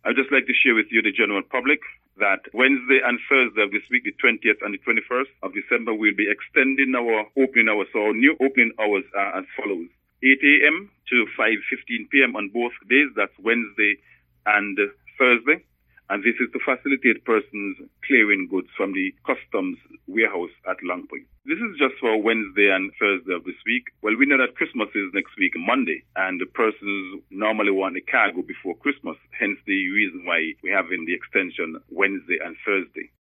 I'd just like to share with you, the general public, that Wednesday and Thursday of this week, the 20th and the 21st of December, we'll be extending our opening hours. So our new opening hours are as follows: 8 a.m. to 5:15 p.m. on both days. That's Wednesday and Thursday. And this is to facilitate persons clearing goods from the customs warehouse at Long Point. This is just for Wednesday and Thursday of this week. Well, we know that Christmas is next week, Monday, and the persons normally want the cargo before Christmas, hence the reason why we're having the extension Wednesday and Thursday.